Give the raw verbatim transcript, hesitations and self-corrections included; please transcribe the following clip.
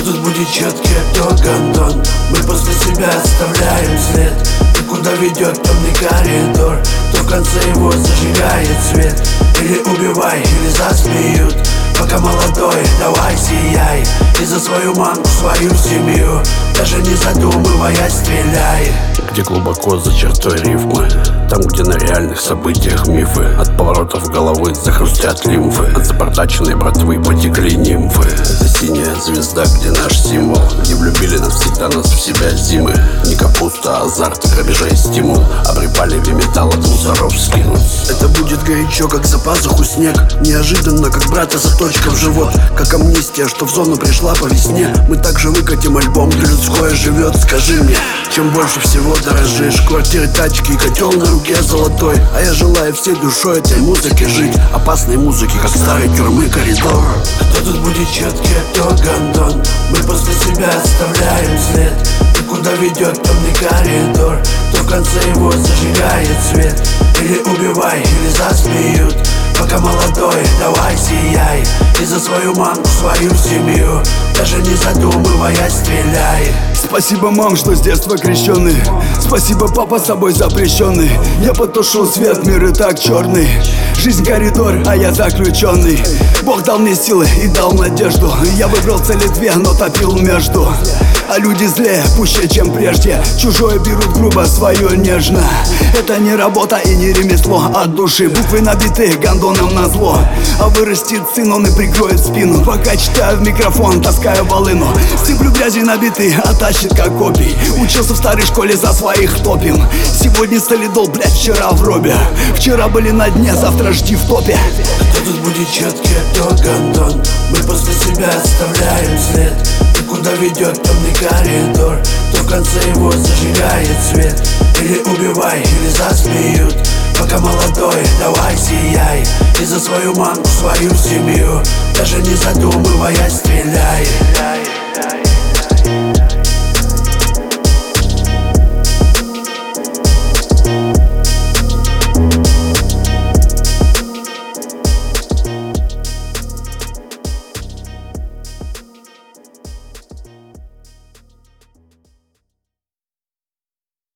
тут будет четкий, а кто гондон? Мы после себя оставляем след. И куда ведет темный коридор? То в конце его зажигает свет. Или убивай, или засмеют. Пока молодой, давай сияй. И за свою маму, свою семью, даже не задумываясь, стреляй. Где глубоко за чертой рифмы, там, где на реальных событиях мифы. От поворотов головы захрустят лимфы, от запортаченной братвы потекли нимфы. Это синяя звезда, где наш символ, где влюбили навсегда нас в себя зимы. Не капуста, а азарт, грабежа и стимул. Обрепали в металл от мусоров скинуть. Это будет горячо, как за пазуху снег. Неожиданно, как брата заточка в живот. Как амнистия, что в зону пришла по весне. Мы также выкатим альбом, где людское живет. Скажи мне, чем больше всего дорожишь? Квартиры, тачки и котел на руке золотой. А я желаю всей душой этой музыки жить. Опасной музыки, как старой тюрьмы коридор. Кто тут будет четкий, а кто гондон? Мы после себя оставляем след. И куда ведет темный коридор? То в конце его зажигает свет. Или убивай, или засмеют. Пока молодой, давай сияй. И за свою маму, свою семью, даже не задумываясь, стреляй. Спасибо, мам, что с детства крещеный. Спасибо, папа, с собой запрещенный. Я потушил свет, мир и так черный. Жизнь коридор, а я заключенный. Бог дал мне силы и дал надежду. Я выбрал цели две, но топил между. А люди злее, пуще, чем прежде. Чужое берут грубо, свое нежно. Это не работа и не ремесло. От души буквы набиты гондоном на зло. А вырастет сын, он и прикроет спину. Пока читаю в микрофон, таскаю волыну. Сыплю грязи набитый, а тащит как копий. Учился в старой школе, за своих топим. Сегодня солидол, блядь, вчера в робе. Вчера были на дне, завтра жди в топе. Кто тут будет четкий, а кто гондон? Мы после себя оставляем след. И куда ведет темный коридор? То в конце его зажигает свет. Или убивай, или засмеют. Пока молодой, давай сияй. И за свою маму, свою семью, даже не задумываясь, стреляй.